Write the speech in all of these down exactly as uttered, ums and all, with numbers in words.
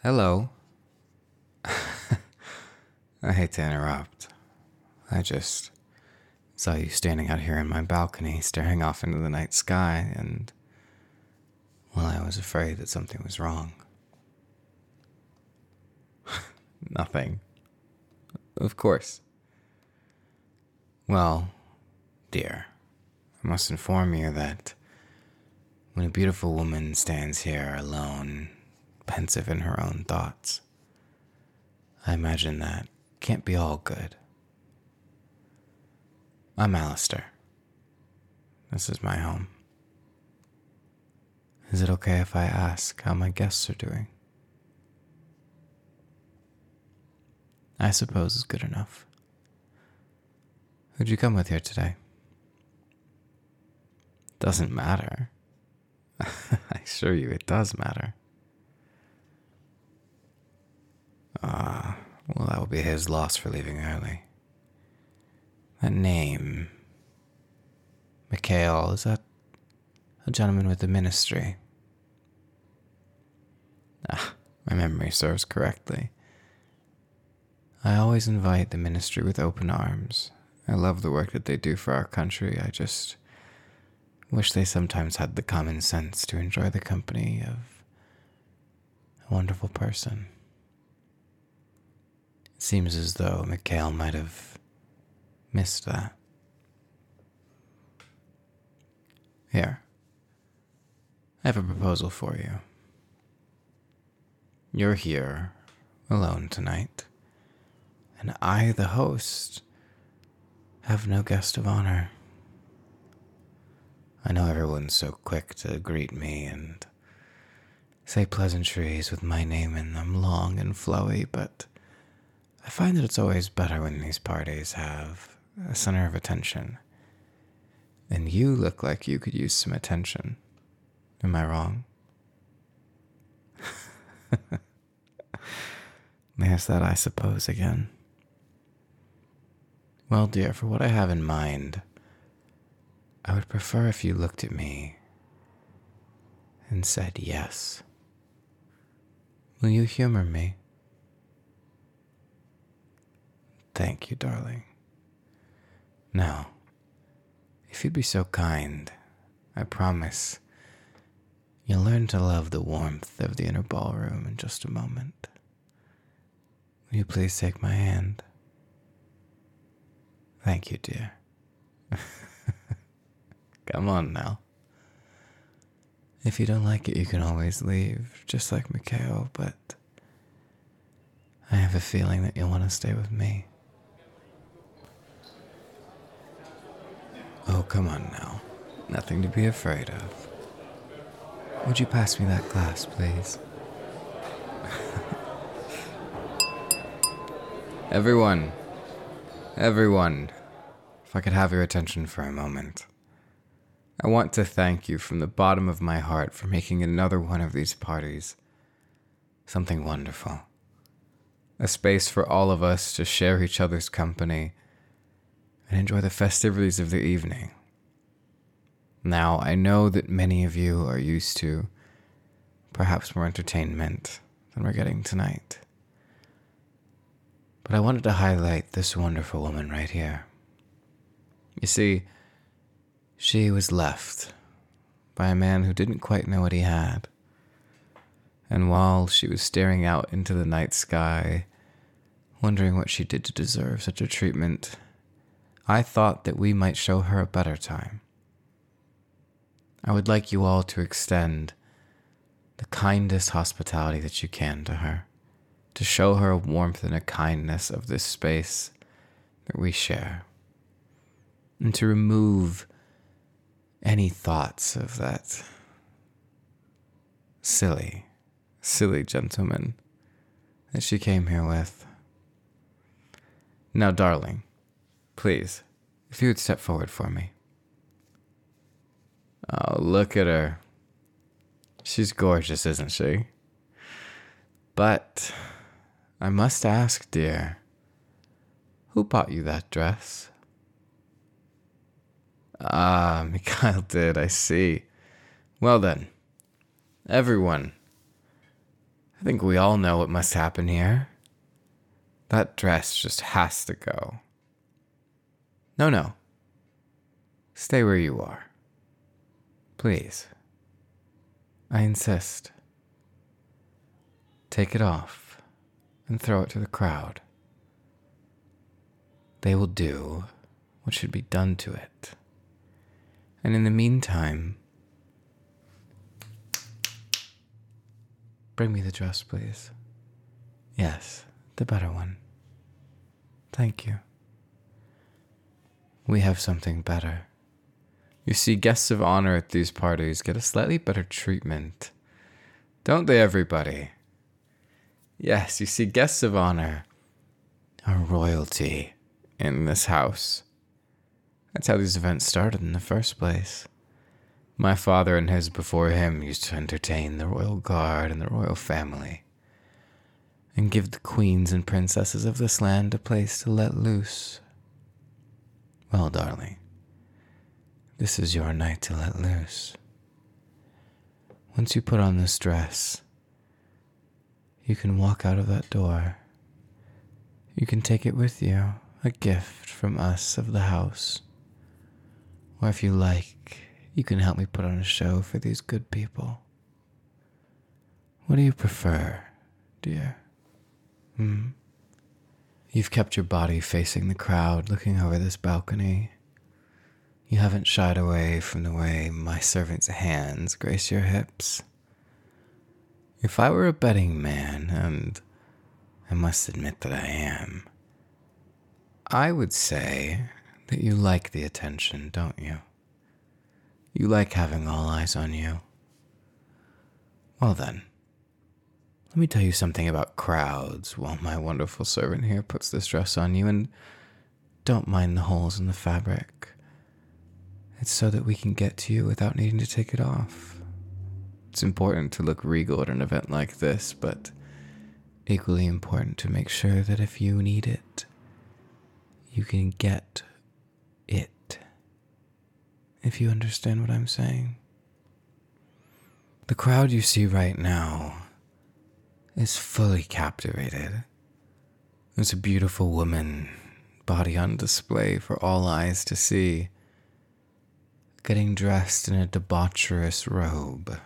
Hello. I hate to interrupt. I just saw you standing out here in my balcony, staring off into the night sky, and, well, I was afraid that something was wrong. Nothing. Of course. Well, dear, I must inform you that when a beautiful woman stands here alone, pensive in her own thoughts, I imagine that can't be all good. I'm Alistair. This is my home. Is it okay if I ask how my guests are doing? I suppose is good enough. Who'd you come with here today? Doesn't matter. I assure you it does matter. Ah, well, that will be his loss for leaving early. That name, Mikhail, is that a gentleman with the ministry? Ah, my memory serves correctly. I always invite the ministry with open arms. I love the work that they do for our country. I just wish they sometimes had the common sense to enjoy the company of a wonderful person. It seems as though Mikhail might have missed that. Here, I have a proposal for you. You're here alone tonight, and I, the host, have no guest of honor. I know everyone's so quick to greet me and say pleasantries with my name in them, long and flowy, but I find that it's always better when these parties have a center of attention. And you look like you could use some attention. Am I wrong? There's that, I suppose, again. Well, dear, for what I have in mind, I would prefer if you looked at me and said yes. Will you humor me? Thank you, darling. Now, if you'd be so kind, I promise you'll learn to love the warmth of the inner ballroom in just a moment. Will you please take my hand? Thank you, dear. Come on now. If you don't like it, you can always leave, just like Mikhail, but I have a feeling that you'll want to stay with me. Oh, come on now. Nothing to be afraid of. Would you pass me that glass, please? Everyone. Everyone. If I could have your attention for a moment. I want to thank you from the bottom of my heart for making another one of these parties something wonderful. A space for all of us to share each other's company and enjoy the festivities of the evening. Now, I know that many of you are used to perhaps more entertainment than we're getting tonight. But I wanted to highlight this wonderful woman right here. You see, she was left by a man who didn't quite know what he had. And while she was staring out into the night sky, wondering what she did to deserve such a treatment, I thought that we might show her a better time. I would like you all to extend the kindest hospitality that you can to her, to show her a warmth and a kindness of this space that we share, and to remove any thoughts of that silly, silly gentleman that she came here with. Now, darling, please, if you would step forward for me. Oh, look at her. She's gorgeous, isn't she? But I must ask, dear, who bought you that dress? Ah, Mikhail did, I see. Well then, everyone, think we all know what must happen here. That dress just has to go. No, no. Stay where you are. Please. I insist. Take it off and throw it to the crowd. They will do what should be done to it. And in the meantime, bring me the dress, please. Yes, the better one. Thank you. We have something better. You see, guests of honor at these parties get a slightly better treatment. Don't they, everybody? Yes, you see, guests of honor are royalty in this house. That's how these events started in the first place. My father and his before him used to entertain the royal guard and the royal family, and give the queens and princesses of this land a place to let loose. Well, darling, this is your night to let loose. Once you put on this dress, you can walk out of that door. You can take it with you, a gift from us of the house. Or if you like, you can help me put on a show for these good people. What do you prefer, dear? Hmm? You've kept your body facing the crowd, looking over this balcony. You haven't shied away from the way my servant's hands grace your hips. If I were a betting man, and I must admit that I am, I would say that you like the attention, don't you? You like having all eyes on you. Well then, let me tell you something about crowds while my wonderful servant here puts this dress on you, and don't mind the holes in the fabric. It's so that we can get to you without needing to take it off. It's important to look regal at an event like this, but equally important to make sure that if you need it, you can get it. If you understand what I'm saying. The crowd you see right now is fully captivated. There's a beautiful woman, body on display for all eyes to see, getting dressed in a debaucherous robe,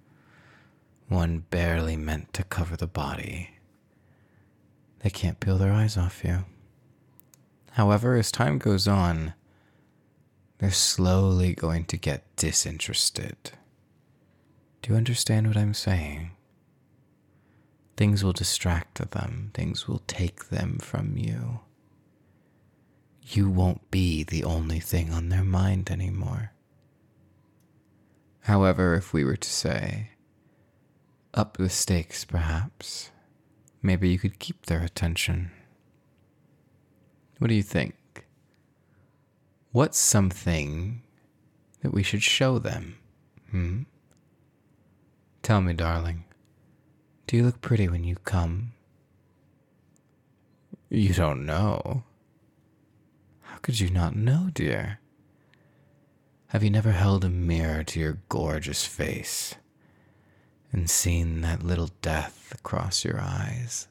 one barely meant to cover the body. They can't peel their eyes off you. However, as time goes on, they're slowly going to get disinterested. Do you understand what I'm saying? Things will distract them. Things will take them from you. You won't be the only thing on their mind anymore. However, if we were to say, up the stakes perhaps, maybe you could keep their attention. What do you think? What's something that we should show them? Hmm? Tell me, darling, do you look pretty when you come? You don't know. How could you not know, dear? Have you never held a mirror to your gorgeous face and seen that little death across your eyes?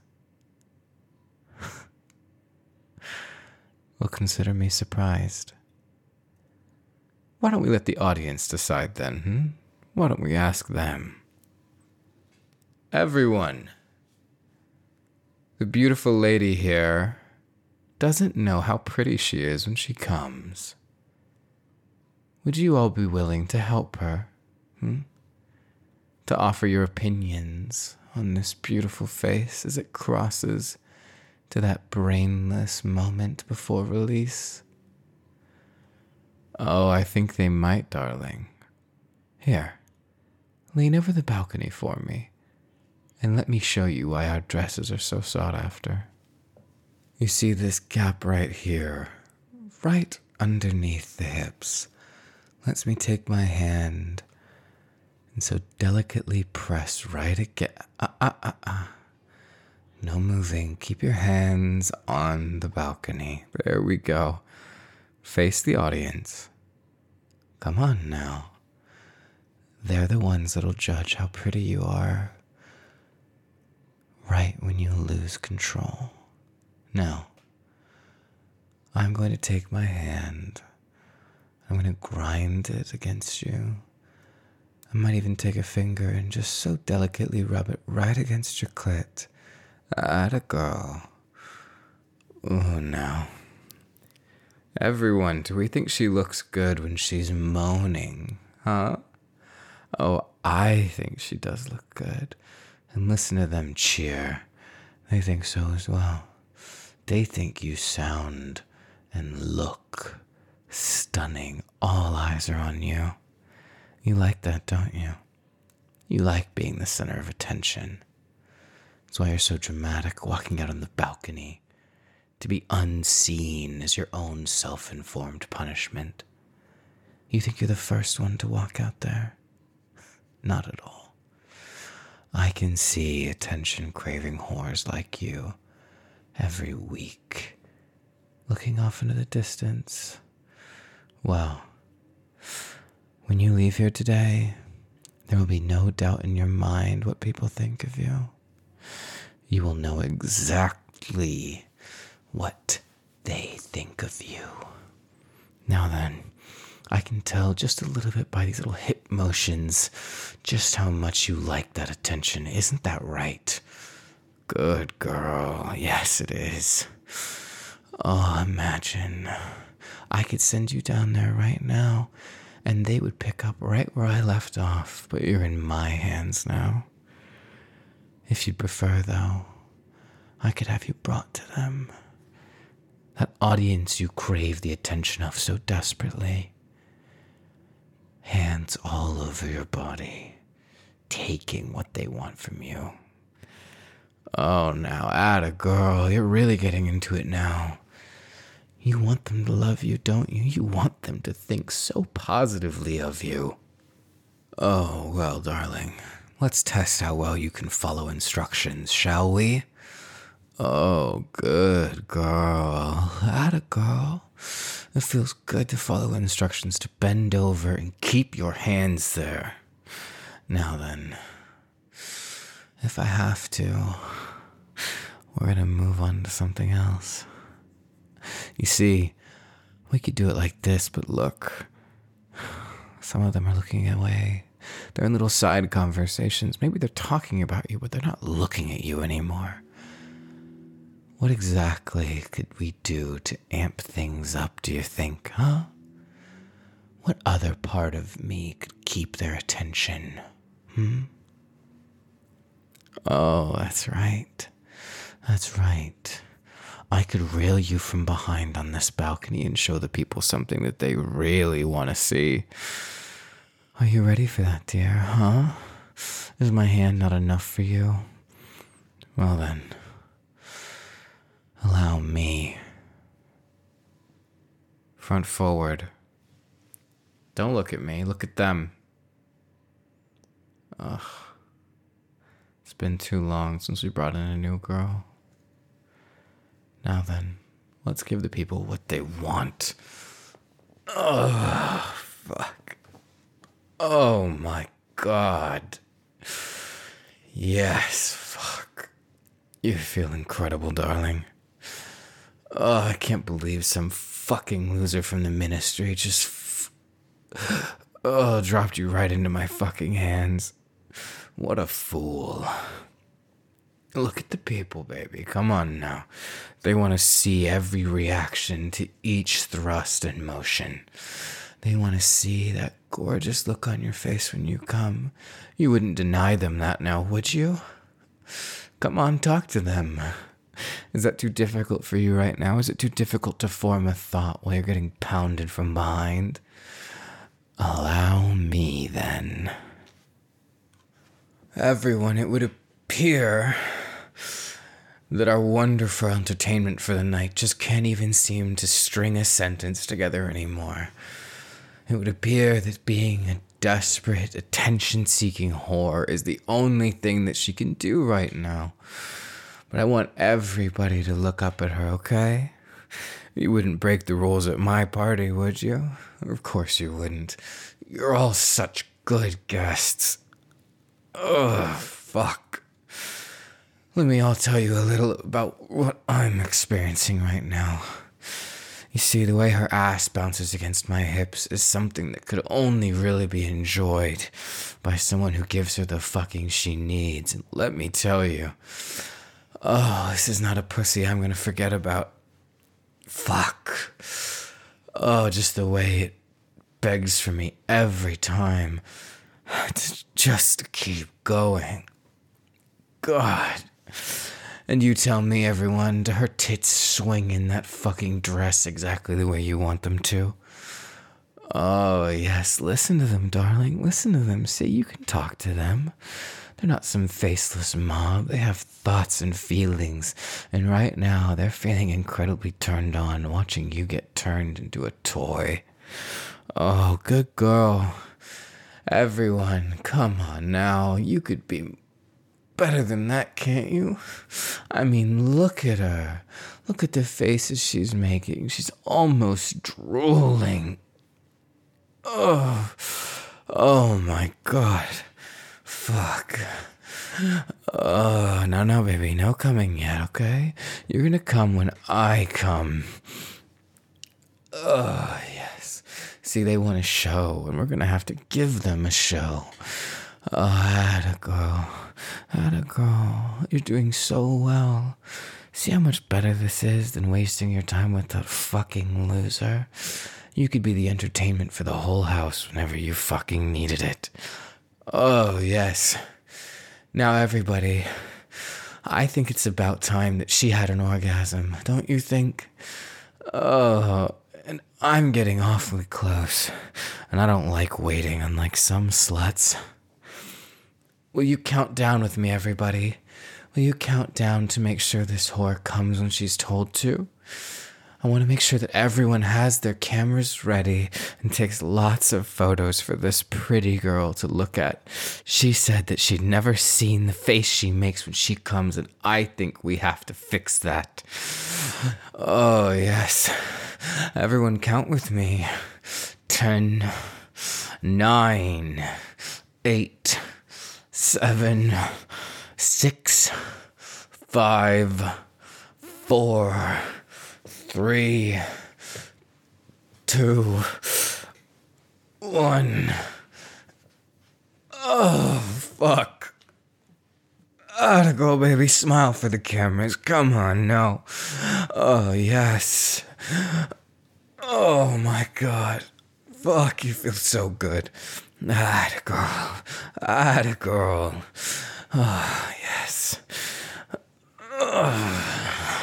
Well, consider me surprised. Why don't we let the audience decide then, hmm? Why don't we ask them? Everyone, the beautiful lady here doesn't know how pretty she is when she comes. Would you all be willing to help her, hmm? To offer your opinions on this beautiful face as it crosses to that brainless moment before release? Oh, I think they might, darling. Here, lean over the balcony for me, and let me show you why our dresses are so sought after. You see this gap right here, right underneath the hips, lets me take my hand and so delicately press right again. Ah, ah, ah, ah. No moving. Keep your hands on the balcony. There we go. Face the audience. Come on now. They're the ones that'll judge how pretty you are. when you lose control. Now, I'm going to take my hand. I'm going to grind it against you. I might even take a finger and just so delicately rub it right against your clit. Atta girl. Ooh, now. Everyone, do we think she looks good when she's moaning? Huh? Oh, I think she does look good. And listen to them cheer. They think so as well. They think you sound and look stunning. All eyes are on you. You like that, don't you? You like being the center of attention. That's why you're so dramatic walking out on the balcony. To be unseen is your own self-informed punishment. You think you're the first one to walk out there? Not at all. I can see attention-craving whores like you every week, looking off into the distance. Well, when you leave here today, there will be no doubt in your mind what people think of you. You will know exactly what they think of you. Now then, I can tell just a little bit by these little hip motions just how much you like that attention. Isn't that right? Good girl. Yes, it is. Oh, imagine. I could send you down there right now, and they would pick up right where I left off, but you're in my hands now. If you'd prefer, though, I could have you brought to them. That audience you crave the attention of so desperately. Hands all over your body, taking what they want from you. Oh, now, atta girl, you're really getting into it now. You want them to love you, don't you? You want them to think so positively of you. Oh, well, darling, let's test how well you can follow instructions, shall we? Oh, good girl. Atta girl. It feels good to follow instructions, to bend over and keep your hands there. Now then, if I have to, we're going to move on to something else. You see, we could do it like this, but look. Some of them are looking away. They're in little side conversations. Maybe they're talking about you, but they're not looking at you anymore. What exactly could we do to amp things up, do you think, huh? What other part of me could keep their attention, hmm? Oh, that's right. That's right. I could rail you from behind on this balcony and show the people something that they really want to see. Are you ready for that, dear, huh? Is my hand not enough for you? Well then, allow me. Front forward. Don't look at me, look at them. Ugh. It's been too long since we brought in a new girl. Now then, let's give the people what they want. Ugh, fuck. Oh my god. Yes, fuck. You feel incredible, darling. Oh, I can't believe some fucking loser from the ministry just f- oh, dropped you right into my fucking hands. What a fool. Look at the people, baby. Come on now. They want to see every reaction to each thrust and motion. They want to see that gorgeous look on your face when you come. You wouldn't deny them that now, would you? Come on, talk to them. Is that too difficult for you right now? Is it too difficult to form a thought while you're getting pounded from behind? Allow me, then. Everyone, it would appear that our wonderful entertainment for the night just can't even seem to string a sentence together anymore. It would appear that being a desperate, attention-seeking whore is the only thing that she can do right now. But I want everybody to look up at her, okay? You wouldn't break the rules at my party, would you? Of course you wouldn't. You're all such good guests. Ugh, fuck. Let me all tell you a little about what I'm experiencing right now. You see, the way her ass bounces against my hips is something that could only really be enjoyed by someone who gives her the fucking she needs. And let me tell you, oh, this is not a pussy I'm gonna forget about. Fuck. Oh, just the way it begs for me every time to just keep going. God. And you tell me, everyone, do her tits swing in that fucking dress exactly the way you want them to? Oh, yes, listen to them, darling. Listen to them. See, you can talk to them. They're not some faceless mob. They have thoughts and feelings. And right now, they're feeling incredibly turned on watching you get turned into a toy. Oh, good girl. Everyone, come on now. You could be better than that, can't you? I mean, look at her. Look at the faces she's making. She's almost drooling. Oh, oh my God. Fuck. Oh, no, no, baby. No coming yet, okay? You're gonna come when I come. Oh, yes. See, they want a show, and we're gonna have to give them a show. Oh, atta girl. Atta girl. You're doing so well. See how much better this is than wasting your time with that fucking loser? You could be the entertainment for the whole house whenever you fucking needed it. Oh, yes. Now, everybody, I think it's about time that she had an orgasm, don't you think? Oh, and I'm getting awfully close, and I don't like waiting, unlike some sluts. Will you count down with me, everybody? Will you count down to make sure this whore comes when she's told to? I want to make sure that everyone has their cameras ready and takes lots of photos for this pretty girl to look at. She said that she'd never seen the face she makes when she comes, and I think we have to fix that. Oh, yes. Everyone count with me. Ten, nine, eight, seven, six, five, four, three, two, one. Oh, fuck. Atta girl, baby. Smile for the cameras. Come on, no. Oh, yes. Oh, my God. Fuck, you feel so good. Atta girl. Atta girl. Oh, yes. Oh.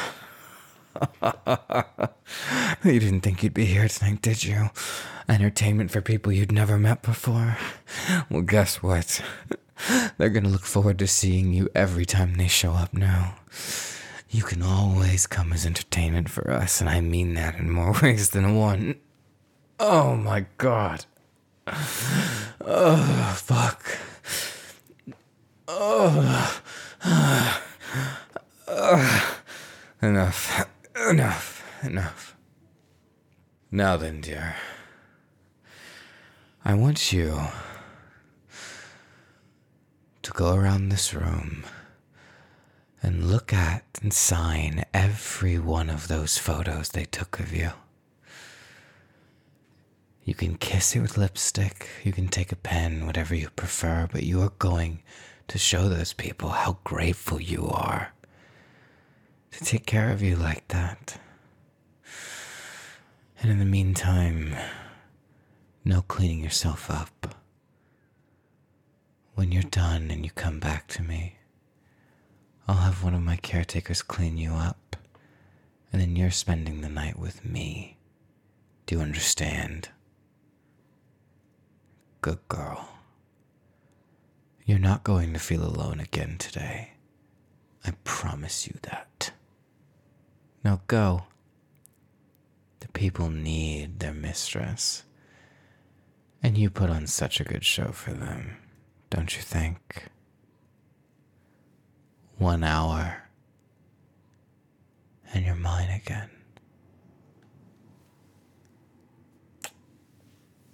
You didn't think you'd be here tonight, did you? Entertainment for people you'd never met before? Well, guess what? They're gonna look forward to seeing you every time they show up now. You can always come as entertainment for us, and I mean that in more ways than one. Oh my God. Oh, fuck. Oh. Uh, enough. Enough. Enough. Now then, dear. I want you to go around this room and look at and sign every one of those photos they took of you. You can kiss it with lipstick, you can take a pen, whatever you prefer, but you are going to show those people how grateful you are to take care of you like that. And in the meantime, no cleaning yourself up. When you're done and you come back to me, I'll have one of my caretakers clean you up, and then you're spending the night with me. Do you understand? Good girl. You're not going to feel alone again today. I promise you that. Now go. The people need their mistress. And you put on such a good show for them, don't you think? One hour, and you're mine again.